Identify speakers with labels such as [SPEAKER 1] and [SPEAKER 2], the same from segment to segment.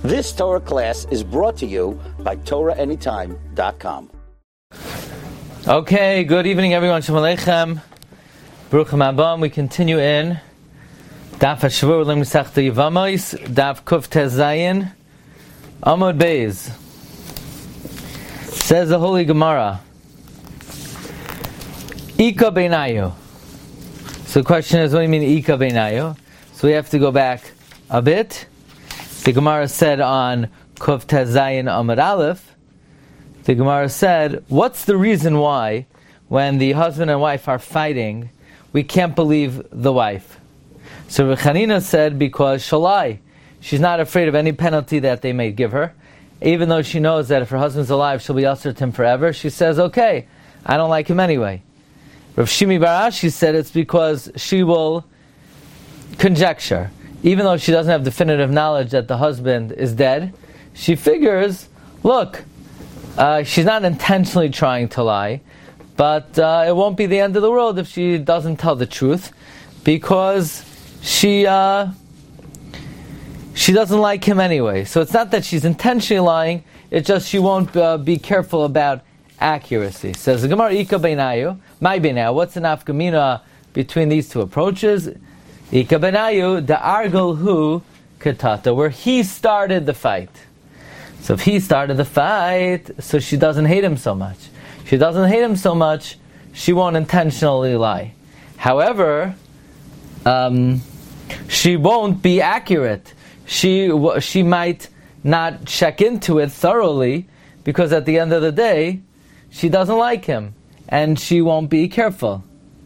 [SPEAKER 1] This Torah class is brought to you by TorahAnytime.com.
[SPEAKER 2] Okay, good evening everyone. Shalom Aleichem. Baruchim Abam. We continue in Daf HaShavua Lim Masechta Yevamos, Daf Kuf Tez Zayin, Amud Beis. Says the Holy Gemara, Ika Beinayu. So the question is, what do you mean Ika Beinayu? So we have to go back a bit. The Gemara said on Kuf Tez Zayin Amud Aleph, the Gemara said, what's the reason why when the husband and wife are fighting, we can't believe the wife? So Reb Chanina said, because Shalai, she's not afraid of any penalty that they may give her. Even though she knows that if her husband's alive, she'll be usher to him forever, she says, okay, I don't like him anyway. Rav Shimi Bar Ashi said it's because she will conjecture. Even though she doesn't have definitive knowledge that the husband is dead, she figures, look, she's not intentionally trying to lie, but it won't be the end of the world if she doesn't tell the truth, because she doesn't like him anyway. So it's not that she's intentionally lying, it's just she won't be careful about accuracy. Says the Gemara, Ika Beinayu, my Beinayu, what's the nafkamina between these two approaches? Ika Beinayu, the argel hu katata, where he started the fight. So if he started the fight, so she doesn't hate him so much. She doesn't hate him so much, she won't intentionally lie. However, she won't be accurate. She might not check into it thoroughly, because at the end of the day, she doesn't like him, and she won't be careful.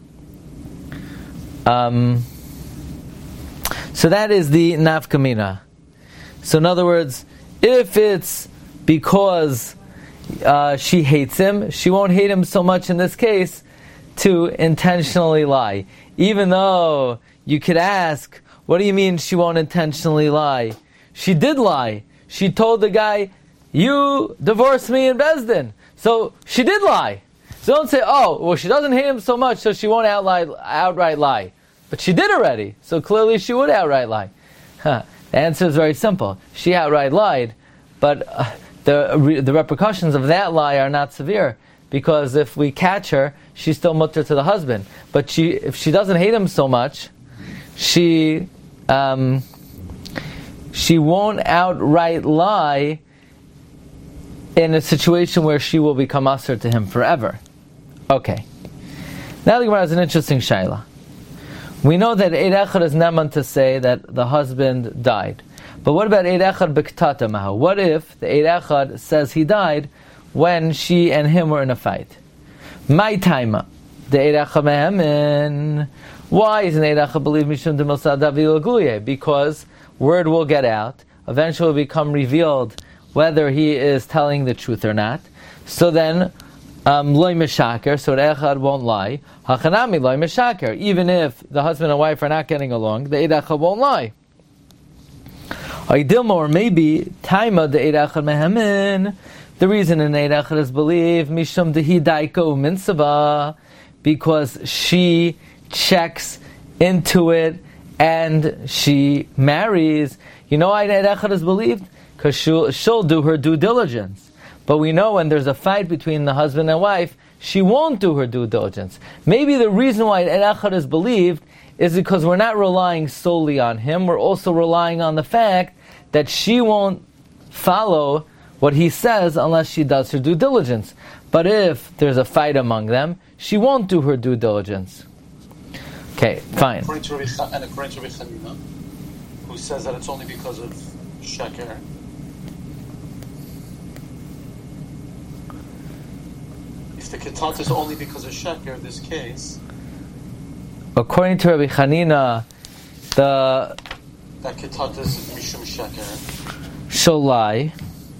[SPEAKER 2] So that is the nafkamina. So in other words, if it's because she hates him, she won't hate him so much in this case to intentionally lie. Even though you could ask, what do you mean she won't intentionally lie? She did lie. She told the guy, you divorced me in Bezdin. So she did lie. So don't say, oh, well, she doesn't hate him so much, so she won't outright lie. But she did already, so clearly she would outright lie. The answer is very simple. She outright lied, but the repercussions of that lie are not severe, because if we catch her, she's still mutter to the husband. But if she doesn't hate him so much, she won't outright lie in a situation where she will become usher to him forever. Okay. Now the Gemara has an interesting shaila. We know that Eid Echad is neman to say that the husband died. But what about Eid Echad b'ktata mahu? What if the Eid Echad says he died when she and him were in a fight? My taima, the Eid Echad mehemin. Why isn't Eid Echad believed mishum demilsa davi l'gluye? Because word will get out. Eventually will become revealed whether he is telling the truth or not. So then, loy meshaker, so the Echad won't lie. Hachanami loy meshaker. Even if the husband and wife are not getting along, the Eid Echad won't lie. Or maybe taima the Eid Echad mehemin. The reason an Eid Echad is believed mishum dehi daiko minsava, because she checks into it and she marries. You know why Eid Echad is believed? Because she'll do her due diligence. But we know when there's a fight between the husband and wife, she won't do her due diligence. Maybe the reason why Eid Echad is believed is because we're not relying solely on him, we're also relying on the fact that she won't follow what he says unless she does her due diligence. But if there's a fight among them, she won't do her due diligence. Okay, fine.
[SPEAKER 3] According to Rabbi Chanina, who says that it's only because of sheker. If the ketat is only because of sheker, in this case,
[SPEAKER 2] according to Rabbi Chanina, that
[SPEAKER 3] ketat is mishum sheker.
[SPEAKER 2] She'll lie.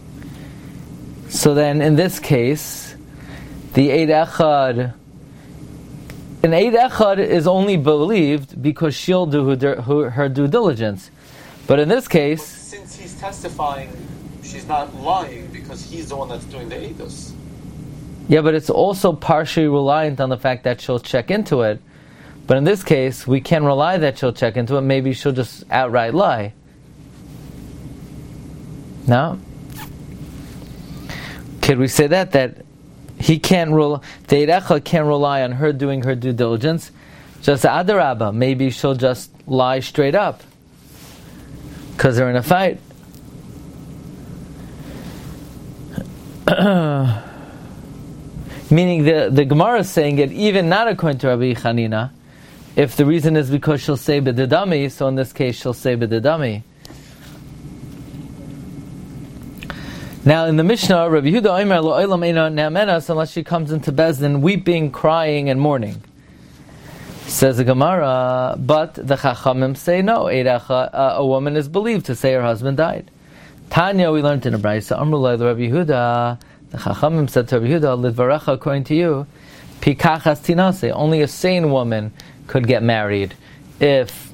[SPEAKER 2] So then, in this case, the Eid Echad, an Eid Echad is only believed because she'll do her due diligence. But in this case,
[SPEAKER 3] since he's testifying, she's not lying because he's the one that's doing the Eidos.
[SPEAKER 2] Yeah, but it's also partially reliant on the fact that she'll check into it. But in this case, we can rely that she'll check into it. Maybe she'll just outright lie. No. Could we say that he can't rule, the Eirecha can't rely on her doing her due diligence? Just Adarabba, maybe she'll just lie straight up because they're in a fight. Meaning the Gemara is saying it even not according to Rabbi Chanina, if the reason is because she'll say b'dedami, so in this case she'll say b'dedami. Now in the Mishnah, Rabbi Yehuda Omer lo olam eina ne'amenas, unless she comes into Bezdin weeping, crying, and mourning. Says the Gemara, but the Chachamim say no, a woman is believed to say her husband died. Tanya, we learned in a Brayso, Amrullah the Rabbi Yehuda, the Chachamim said to Rabbi Yehuda, Lidvarecha, according to you, Pikachas tinase, only a sane woman could get married if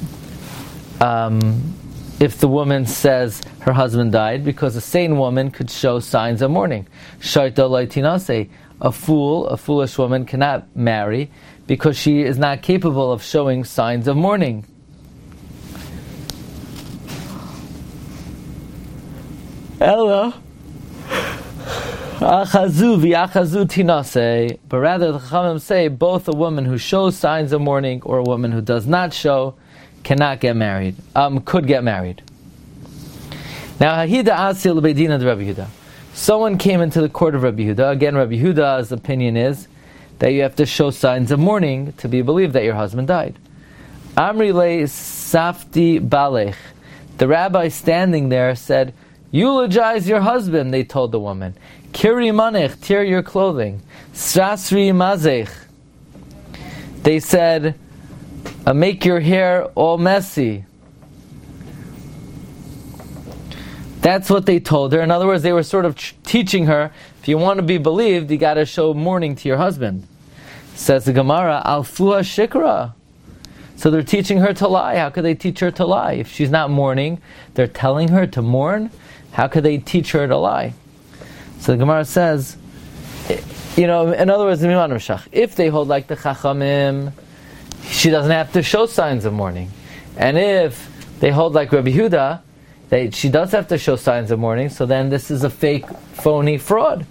[SPEAKER 2] the woman says her husband died, because a sane woman could show signs of mourning. Shaita loy tinase, a foolish woman cannot marry because she is not capable of showing signs of mourning. Ella achazu v'achazu tinase, but rather the Chachamim say both a woman who shows signs of mourning or a woman who does not show cannot get married. Could get married. Now Hahida Asil Beidina de Rabbi Yehuda. Someone came into the court of Rabbi Yehuda. Again, Rabbi Yehuda's opinion is that you have to show signs of mourning to be believed that your husband died. Amri le safti balech. The rabbi standing there said, eulogize your husband, they told the woman. Kiri manech, tear your clothing. Sasri mazech. They said, make your hair all messy. That's what they told her. In other words, they were sort of teaching her, if you want to be believed, you got to show mourning to your husband. Says the Gemara, Alfuha Shikra. So they're teaching her to lie. How could they teach her to lie? If she's not mourning, they're telling her to mourn. How could they teach her to lie? So the Gemara says, in other words, if they hold like the Chachamim, she doesn't have to show signs of mourning. And if they hold like Rabbi Yehuda, she does have to show signs of mourning, so then this is a fake, phony fraud.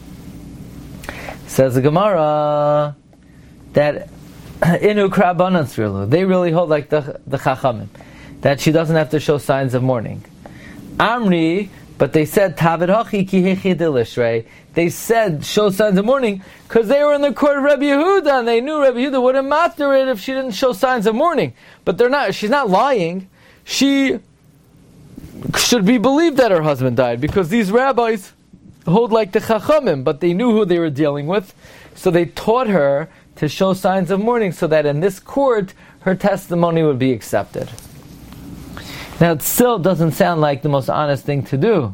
[SPEAKER 2] Says the Gemara that Inu Krabanan Svirlu, they really hold like the Chachamim, that she doesn't have to show signs of mourning. Amri, but they said Tavid Hachi Ki Hechi Dilishrei. They said show signs of mourning because they were in the court of Rabbi Yehuda and they knew Rabbi Yehuda wouldn't matter it if she didn't show signs of mourning. But they're not. She's not lying. She should be believed that her husband died because these rabbis hold like the Chachamim, but they knew who they were dealing with, so they taught her to show signs of mourning so that in this court her testimony would be accepted. Now it still doesn't sound like the most honest thing to do.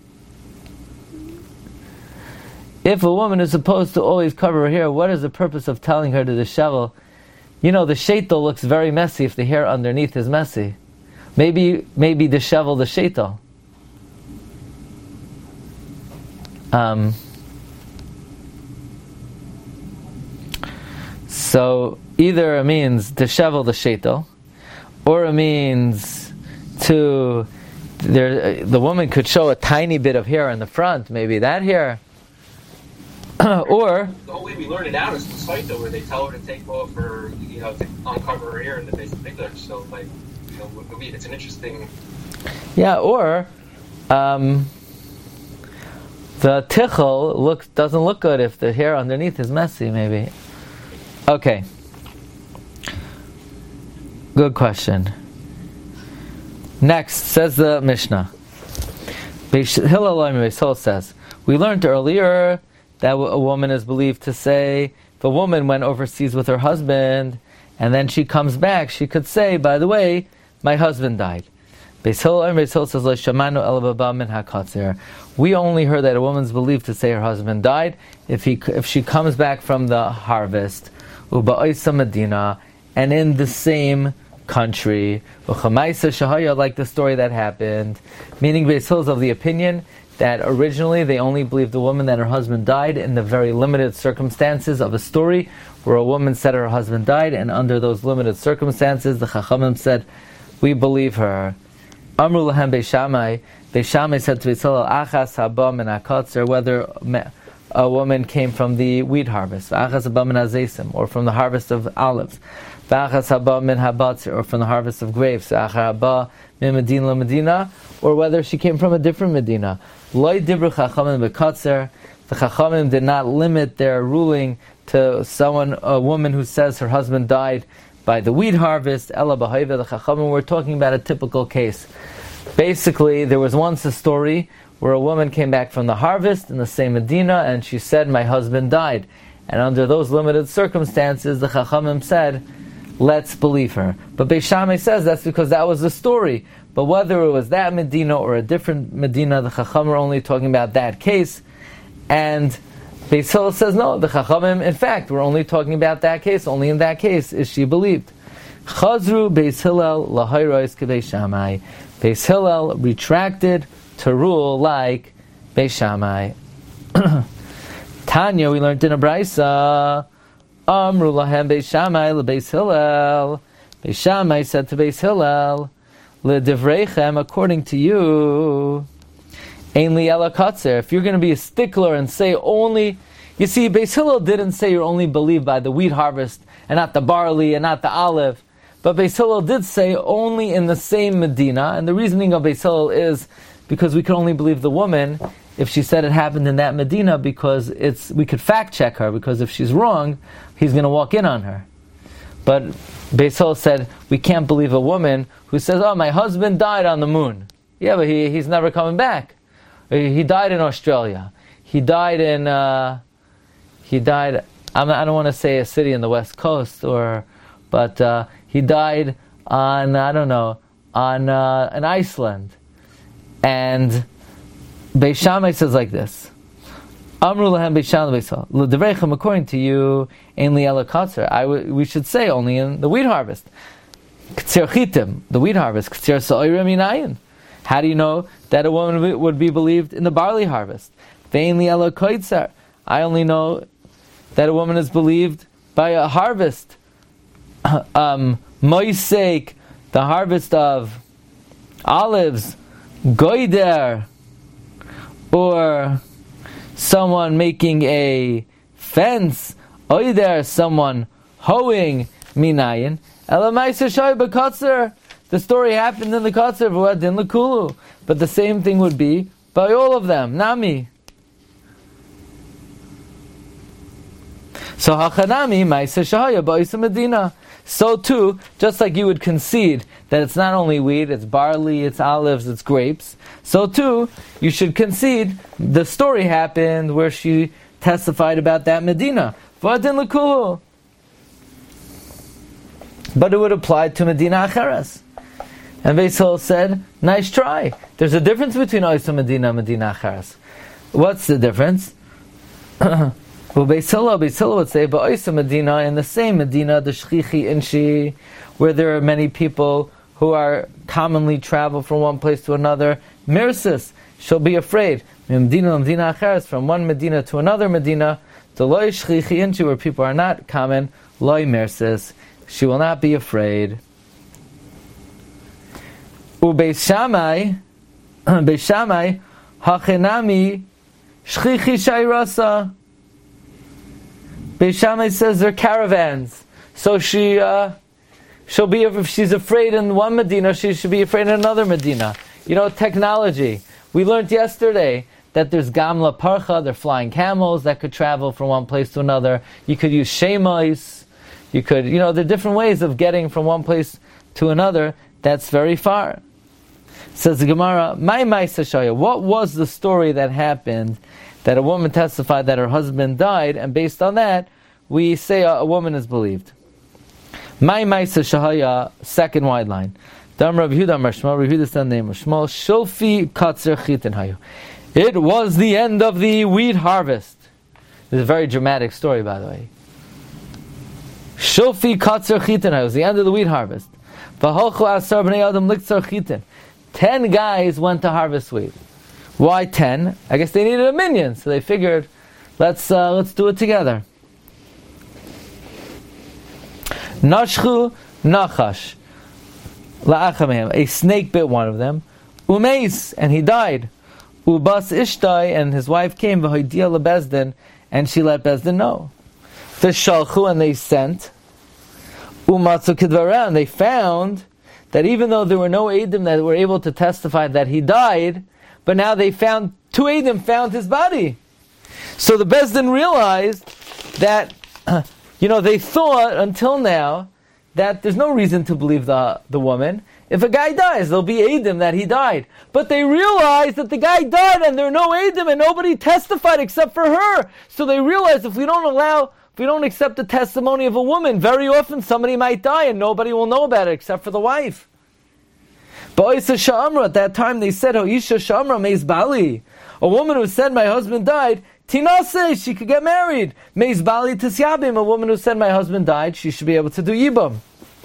[SPEAKER 2] If a woman is supposed to always cover her hair, what is the purpose of telling her to dishevel? The sheitel looks very messy if the hair underneath is messy. Maybe dishevel the sheitel. So either it means dishevel the sheitel, or it means the woman could show a tiny bit of hair in the front, maybe that hair. Or
[SPEAKER 4] the whole way we learn it out is the site though, where they tell her to take off her, to uncover her hair in the face of English. So it's an interesting.
[SPEAKER 2] Yeah, or the tichel doesn't look good if the hair underneath is messy. Maybe. Okay. Good question. Next, says the Mishnah. Hillel says, we learned earlier that a woman is believed to say, if a woman went overseas with her husband, and then she comes back, she could say, by the way, my husband died. Beis Hillel says, we only heard that a woman's believed to say her husband died if she comes back from the harvest, Medina, and in the same country, like the story that happened, meaning Beis Hillel is of the opinion that originally they only believed the woman that her husband died in the very limited circumstances of a story where a woman said her husband died, and under those limited circumstances the Chachamim said, we believe her. Amru lahem Beis Shammai, Beis Shammai said to Beis Hillel, Achas haba min hakatzer, whether a woman came from the wheat harvest, Achas haba min hazesim, or from the harvest of olives, Achas haba min habatzer, or from the harvest of grapes, Achas haba min Medina Medina, or whether she came from a different Medina. Loi dibru chachamim bekatzer. The chachamim did not limit their ruling to a woman who says her husband died by the wheat harvest. Ella b'hayva, the chachamim were talking about a typical case. Basically, there was once a story where a woman came back from the harvest in the same Medina, and she said, my husband died. And under those limited circumstances, the chachamim said, let's believe her. But Beis Shammai says that's because that was the story. But whether it was that Medina or a different Medina, the chachamim are only talking about that case. And Beis Hillel says, no, the chachamim, in fact, we're only talking about that case. Only in that case is she believed. Chazru Beis Hillel lahayros keBeis Shammai. Beis Hillel retracted to rule like Beis Shammai. Tanya, we learned in a braysa, Amru lahem Beis Shammai leBeis Hillel. Beis Shammai said to Beis Hillel, leDivreichem, according to you, Ein li ela katzer. If you're going to be a stickler and say only, you see, Beis Hillel didn't say you're only believed by the wheat harvest and not the barley and not the olive. But Beis Hillel did say only in the same Medina, and the reasoning of Beis Hillel is because we can only believe the woman if she said it happened in that Medina, because we could fact check her, because if she's wrong, he's going to walk in on her. But Beis Hillel said we can't believe a woman who says, oh, my husband died on the moon. Yeah, but he's never coming back. He died in Australia. He died in. I don't want to say a city in the West Coast, but he died on in Iceland. And Beis Shammai says like this: Amru lahem Beis Shammai Beis Hillel, l'divreichem, according to you, ein li ela katzer. We should say only in the wheat harvest. K'tzir chitim, the wheat harvest. K'tzir sa'oira minayin. How do you know that a woman would be believed in the barley harvest? Vein li ela koitzer. I only know that a woman is believed by a harvest. Moisek, the harvest of olives, goider, or someone making a fence, oider, someone hoeing, minayin. Ela ma'aser shoy b'katzer. The story happened in the Katzer v'uadin l'kulu, but the same thing would be by all of them. Nami. So hachanami ma'aser shahaya ba'isa medina. So too, just like you would concede that it's not only wheat, it's barley, it's olives, it's grapes. So too, you should concede the story happened where she testified about that Medina. V'uadin l'kulu. But it would apply to Medina Acheres. And Beis Hillel said, nice try. There's a difference between Oisa Medina and Medina Acheres. What's the difference? Well, Beis Hillel would say, but Oisa Medina, in the same Medina, the Shchichi Inshi, where there are many people who are commonly travel from one place to another, Mirsis, she'll be afraid. Medina Acheres, from one Medina to another Medina, the Loi Shchichi Inshi, where people are not common, Loi Mirsis, she will not be afraid. Beis Shammai, hachenami shchichi shayrasa. Beis Shammai says they're caravans, so she'll be, if she's afraid in one Medina, she should be afraid in another Medina. You know, technology. We learned yesterday that there's gamla parcha, they're flying camels that could travel from one place to another. You could use shemais. You could, there are different ways of getting from one place to another. That's very far. Says the Gemara, my ma'aser shaya. What was the story that happened that a woman testified that her husband died, and based on that, we say a woman is believed. My ma'aser shaya, second wide line. Dam Rav Yehuda Amar Shmuel, Rav Yehuda said name of Shmuel, Shulfi katzer chitin hayu. It was the end of the wheat harvest. This is a very dramatic story, by the way. Shulfi katzer chitin hayu. It was the end of the wheat harvest. V'holchu asar b'nei adam liktzar chitin. 10 guys went to harvest wheat. Why 10? I guess they needed a minion, so they figured, let's do it together. Nashchu nachash la'achamehem. A snake bit one of them. Umeis, and he died. Ubas Ishtai, and his wife came, v'hoidia lebezdin, and she let Bezdin know. V'shalchu, and they sent. Umatzu kidvara, and they found that even though there were no Eidim that were able to testify that he died, but now they found, 2 Eidim found his body. So the Bezdin realized that, they thought until now that there's no reason to believe the woman. If a guy dies, there'll be Eidim that he died. But they realized that the guy died and there are no Eidim and nobody testified except for her. So they realized if we don't accept the testimony of a woman, very often somebody might die and nobody will know about it except for the wife. But at that time they said, Isha Shamra Meis Bali. A woman who said, my husband died, Tinase, she could get married. Meis Bali Tisyabim, a woman who said, my husband died, she should be able to do Yibam.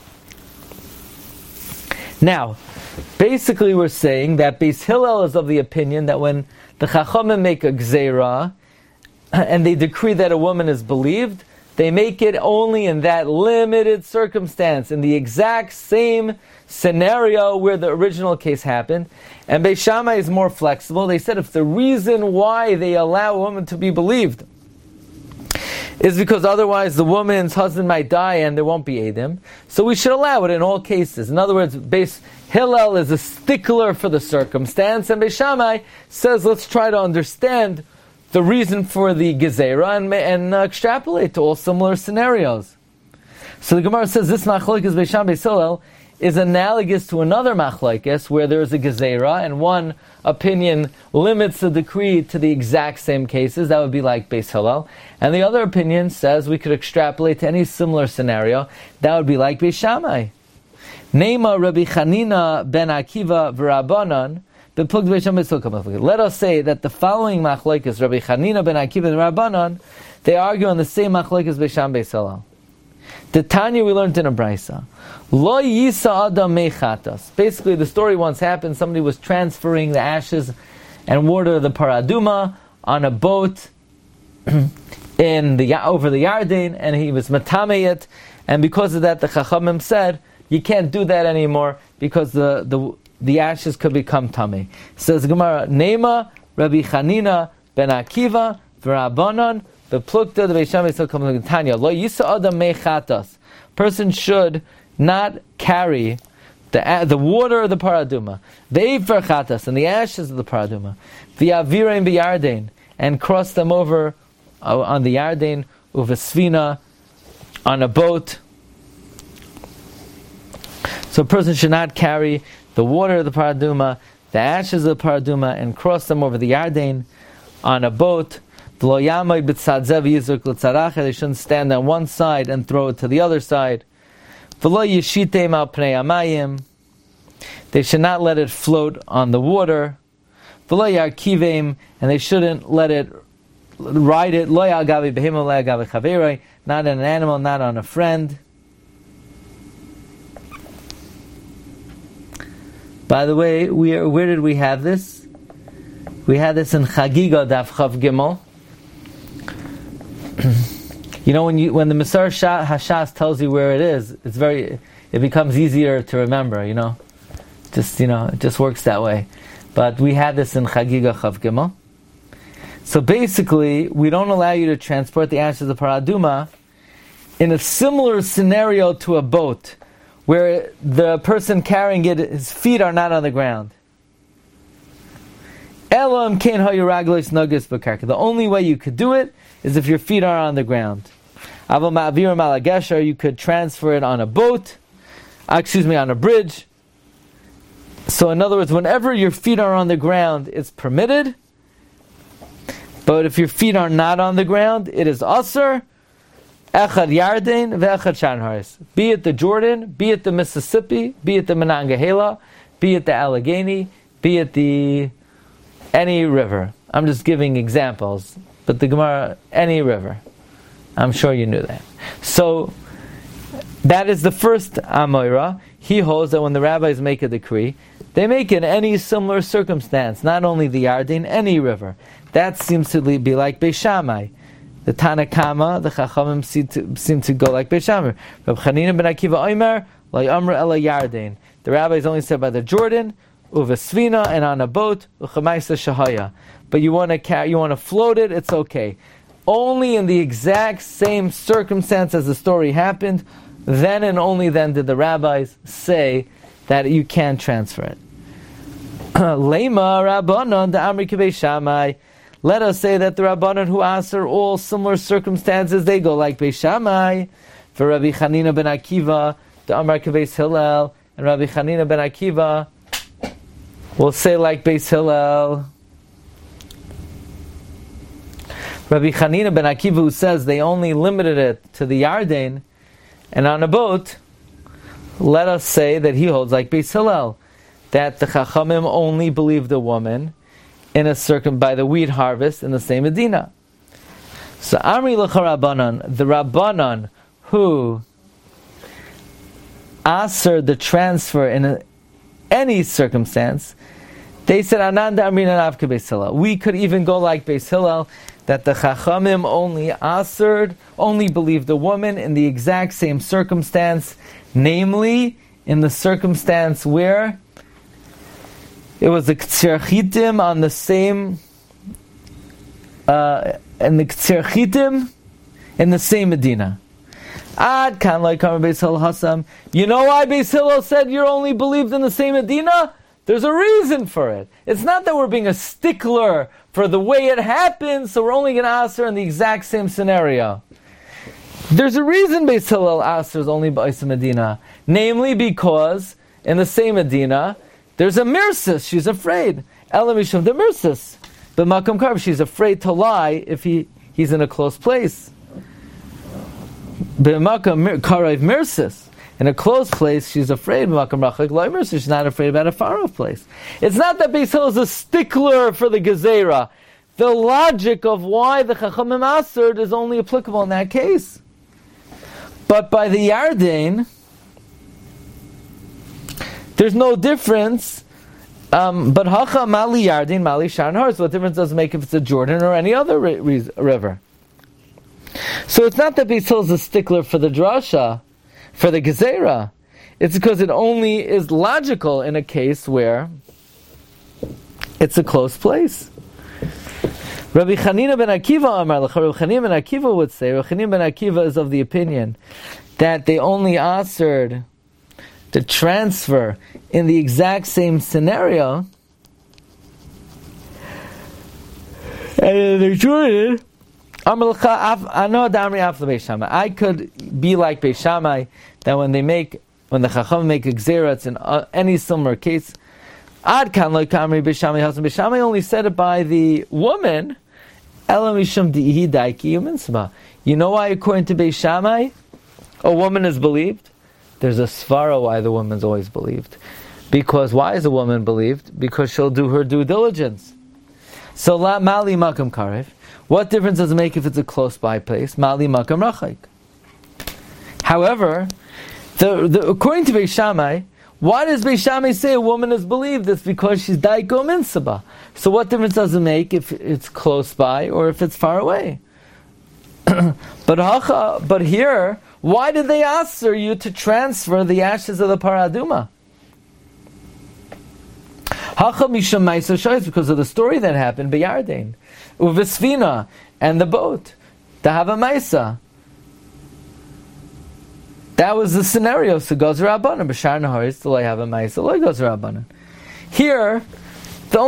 [SPEAKER 2] Now, basically we're saying that Beis Hillel is of the opinion that when the Chachamim make a Gzeira, and they decree that a woman is believed, they make it only in that limited circumstance, in the exact same scenario where the original case happened. And Beis Shammai is more flexible. They said if the reason why they allow a woman to be believed is because otherwise the woman's husband might die and there won't be Eidim, so we should allow it in all cases. In other words, Beis Hillel is a stickler for the circumstance, and Beis Shammai says let's try to understand the reason for the Gezerah and extrapolate to all similar scenarios. So the Gemara says this machlokes Beis Shammai Beis Hillel is analogous to another machlokes where there is a Gezerah and one opinion limits the decree to the exact same cases. That would be like Beis Hillel. And the other opinion says we could extrapolate to any similar scenario. That would be like Beis Shammai. Neima Rabbi Chanina ben Akiva v'Rabbanan. Let us say that the following machlokes, Rabbi Chanina ben Akiva and Rabbanan, they argue on the same machlokes Beis Shammai Beis Hillel. The Tanya we learned in a brisa. Lo yisa adam mechatas. Basically, the story once happened. Somebody was transferring the ashes and water of the paraduma on a boat over the Yarden, and he was matameh, and because of that, the Chachamim said you can't do that anymore because the ashes could become tameh. Says Gemara, Neima Rabbi Chanina ben Akiva v'Rabbanan beplukta the Beis Shammai Beis Hillel comes Tanya. Lo yisa adam mechatas. Person should not carry the water of the paraduma, the eifer chatas, and the ashes of the paraduma, the avirein b'Yarden, and cross them over on the Yarden uvesvina, on a boat. So a person should not carry the water of the paraduma, the ashes of the paraduma, and cross them over the Yarden on a boat. They shouldn't stand on one side and throw it to the other side. They should not let it float on the water. And they shouldn't let it ride it. Not on an animal, not on a friend. By the way, where did we have this? We had this in Chagiga Daf Chav Gimel. When the Masar Hashas tells you where it is, it becomes easier to remember. It just works that way. But we had this in Chagiga Chav Gimel. So basically, we don't allow you to transport the ashes of paraduma in a similar scenario to a boat, where the person carrying it, his feet are not on the ground. The only way you could do it is if your feet are on the ground. You could transfer it on a boat, on a bridge. So in other words, whenever your feet are on the ground, it's permitted. But if your feet are not on the ground, it is asur. Echad Yarden ve'echad Shanharis. Be it the Jordan, be it the Mississippi, be it the Monongahela, be it the Allegheny, be it any river. I'm just giving examples, but the Gemara, any river. I'm sure you knew that. So that is the first Amoira. He holds that when the rabbis make a decree, they make it in any similar circumstance, not only the Yarden, any river. That seems to be like Beis Shammai. The Tanakama, the Chachamim seem to go like Beis Shammai. Reb Chanina ben Akiva Omer, Lo Yomer Ela Yarden. The rabbis only said by the Jordan, uvesvina, and on a boat, uchamaisa shahaya. But you want to float it, it's okay. Only in the exact same circumstance as the story happened, then and only then did the rabbis say that you can transfer it. Lema Rabbanon the Amri Kibei Shammai. Let us say that the Rabbanon who answer all similar circumstances, they go like Beis Shammai. For Rabbi Chanina ben Akiva, the Amar Kibei Hillel, and Rabbi Chanina ben Akiva will say like Beis Hillel. Rabbi Chanina ben Akiva, who says they only limited it to the Yarden and on a boat, let us say that he holds like Beis Hillel, that the Chachamim only believe the woman in a by the wheat harvest in the same Medina. So Amri L'cha Rabbanan, the Rabbanan who answered the transfer in any circumstance, they said Ananda Amrina Navke Beis Hillel. We could even go like Beis Hillel, that the Chachamim only believed the woman in the exact same circumstance, namely in the circumstance where it was the Ktsir Chitim on the same, and the Ktsir Chitim in the same Medina. Ad kan like Beis Hillel Hasam. You know why Beis Hillel said you're only believed in the same Medina? There's a reason for it. It's not that we're being a stickler for the way it happened, so we're only going to answer in the exact same scenario. There's a reason Beis Hillel answers only Ba'is Medina. Namely because in the same Medina, there's a mirsis. She's afraid. Elamishum the mirsis. But Makam Karv, she's afraid to lie if he's in a close place. But Makam Karv mirsis. In a close place, she's afraid. She's not afraid about a far off place. It's not that Beis Hillel is a stickler for the Gezerah. The logic of why the Chachamim answered is only applicable in that case. But by the Yarden, there's no difference. But Hacha Mali Yarden, Mali Sharon Har. So what difference does it make if it's a Jordan or any other river? So it's not that Beis Hillel is a stickler for the drasha, for the Gezerah. It's because it only is logical in a case where it's a close place. Rabbi Chanina ben Akiva Amar Rabbi Chanina ben Akiva would say, Rabbi Chanina ben Akiva is of the opinion that they only answered the transfer in the exact same scenario, and they Jordan, I could be like Beis Shammai, that when the Chacham make a Gezerah, it's in any similar case. Ad kan like Kamri Beis Shammai Hasam. Beis Shammai only said it by the woman. Elam Mishum Dihi Daiki Yuminsma. You know why, according to Beis Shammai, a woman is believed? There's a svara why the woman's always believed. Because why is a woman believed? Because she'll do her due diligence. So la mali makam karev. What difference does it make if it's a close by place? Mali makam rachik. However, according to Beis Shammai, why does Beis Shammai say a woman is believed? It's because she's daiko minsaba. So what difference does it make if it's close by or if it's far away? But here, why did they answer you to transfer the ashes of the paraduma? Hacha misham ma'aser shayis, because of the story that happened b'Yarden, uvesvina, and the boat, the hava ma'isa. That was the scenario. So goes rabbanan b'shar naharis to lay hava ma'isa loy goes rabbanan. Here, the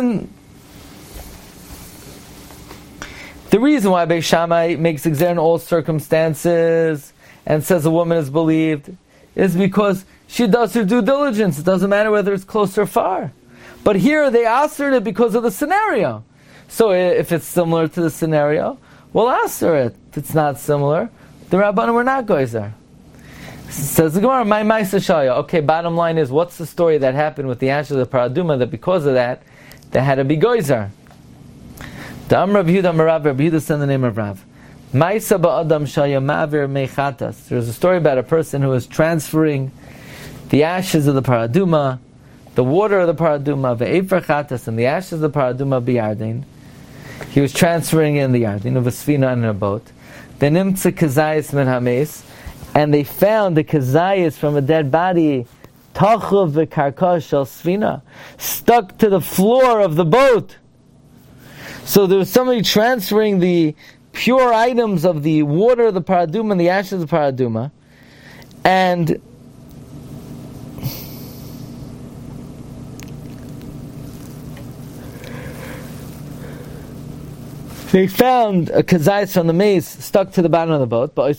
[SPEAKER 2] reason why Beis Shammai makes Gezerah in all circumstances and says a woman is believed is because she does her due diligence. It doesn't matter whether it's close or far. But here they answered it because of the scenario. So if it's similar to the scenario, we'll answer it. If it's not similar, the Rabbanan were not goyzer. Says the Gemara, my Maisa Shaya. Okay, bottom line is, what's the story that happened with the ashes of the paraduma that because of that, they had to be goyzer? The Amr Rav Yehuda Marav, Rav Yehuda said the name of Rav. Maisa ba'adam shaya ma'avir mechatas. There's a story about a person who was transferring the ashes of the paraduma, the water of the paraduma, ve'efer chatas, and the ashes of the paraduma b'Yarden. He was transferring in the Yarden of a svina and a boat. V'nimtza kazayis min hames, and they found the kazayis from a dead body Tachuv v'karka shel svina, stuck to the floor of the boat. So there was somebody transferring the pure items of the water of the paraduma and the ashes of the paraduma, and they found a kazayis from the mace stuck to the bottom of the boat. But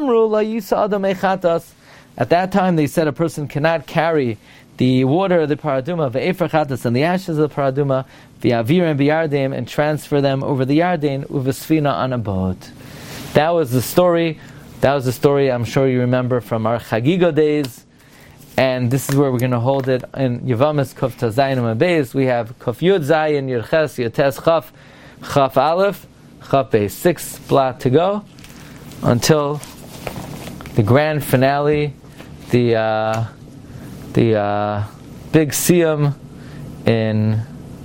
[SPEAKER 2] at that time they said a person cannot carry the water of the paraduma, ve'efer chatas, and the ashes of the paraduma, v'avir and b'yardim, and transfer them over the Yarden with a sfina on a boat. That was the story. I'm sure you remember from our Chagiga days, and this is where we're going to hold it in Yevamis Kuf Tazayin Beis. We have Kuf Yud Zayin Yerches Yotes Chaf Aleph Chaf Beis, 6 blot to go until the grand finale, the big siyum in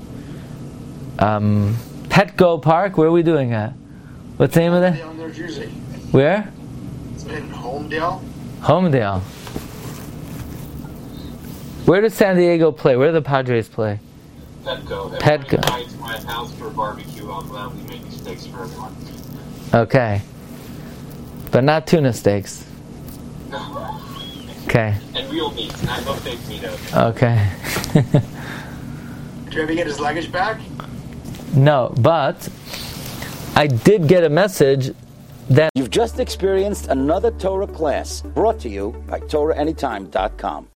[SPEAKER 2] Petco Park. Where are we doing at? What's the name of that?
[SPEAKER 3] Homedale, New Jersey.
[SPEAKER 2] Where?
[SPEAKER 3] It's in Homedale.
[SPEAKER 2] Homedale. Where does San Diego play? Where do the Padres play?
[SPEAKER 4] Petco.
[SPEAKER 2] Petco.
[SPEAKER 4] Everybody to my house for a barbecue. I'll gladly make steaks for everyone.
[SPEAKER 2] Okay. But not tuna steaks. Okay.
[SPEAKER 4] And real meat, not no fake meat.
[SPEAKER 2] Okay.
[SPEAKER 3] Did you ever get his luggage back?
[SPEAKER 2] No, but I did get a message that
[SPEAKER 1] You've just experienced another Torah class brought to you by TorahAnytime.com.